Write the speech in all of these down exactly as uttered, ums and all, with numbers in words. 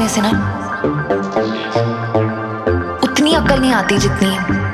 करने से ना उतनी अक्ल नहीं आती जितनी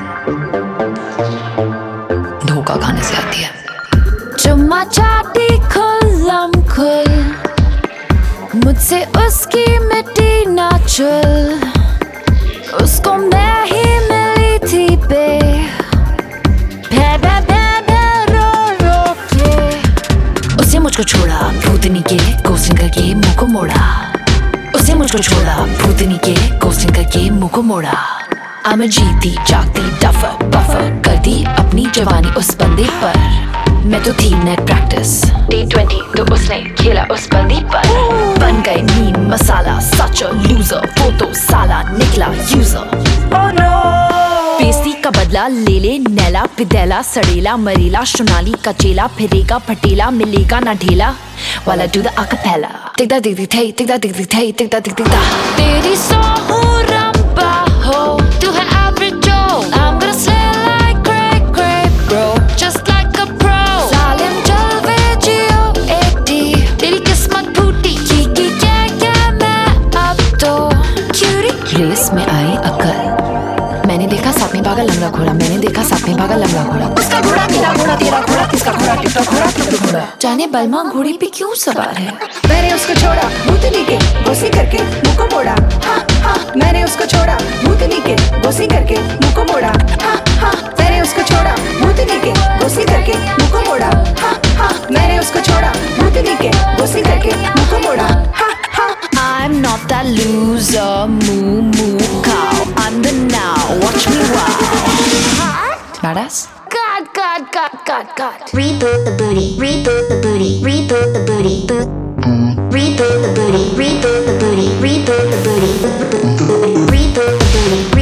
धोखा खाने से आती है। चुम्मा चाटी खुल्लम खुल, मुझसे उसकी मिट्टी ना चुल, उसको मैं ही मिली थी बे भे भे भे भे रो रो के। उसे मुझको छोड़ा भूतनी के कोसिंग करके मुंह को मोड़ा, उसे मुझको छोड़ा भूतनी के कोसिंग करके मुंह को मोड़ा। आ मैं जीती जागती डफर बफर कर दी अपनी जवानी उस बंदे पर, मैं तो थी नेट प्रैक्टिस टी ट्वेंटी तो उसने खेला उस बंदी पर। बन गए मीम मसाला सच लूजर, वो तो साला निकला यूजर। oh no! बेइज्जती का बदला ले ले नैला पिदैला सड़ेला मरेला सोनाली का चेला, फिरेगा फटेला मिलेगा ना ढेला वाला डू द अकपेला। टिकदा टिकदी थे टिकदा टिकदी थे टिकदा टिकदी ता तेरी सोहरंबा हो तू है एवरेज जो, I'm gonna slay like great great bro just like a pro। सालिम जलवे जियो एटी तेरी किस्मत फूटी की की क्या क्या मैं अब तो क्यूरी। रेस में आई अकल, मैंने देखा साथ में भागा लंगड़ा घोड़ा, मैंने देखा साथ में भागा लंगड़ा घोड़ा। उसका घोड़ा मेरा घोड़ा तेरा घोड़ा किसका घोड़ा टिकटॉक घोड़ा टिकटॉक घोड़ा। जाने बलमा घोड़ी पे क्यों सवार है। मैंने उसको छोड़ा भूतनी के गोसी करके मुंह को मोड़ा, हाँ हाँ। मैंने उसको छोड़ा भूतनी के गोसी करके मुंह को मोड़ा, हाँ हाँ। मैंने उसको छोड़ा भूतनी के गोसी करके मुंह को मोड़ा, हाँ हाँ। मैंने उसको छोड़ा भूतनी के गोसी करके मुंह को मोड़ा, हाँ हाँ। I'm not that loser moo moo cow, I'm the now watch me wow। Badass? God God God God God। Reboot the booty, reboot the booty, reboot the booty, boot. Reboot the booty, reboot the booty, reboot the booty, reboot the booty, reboot the booty.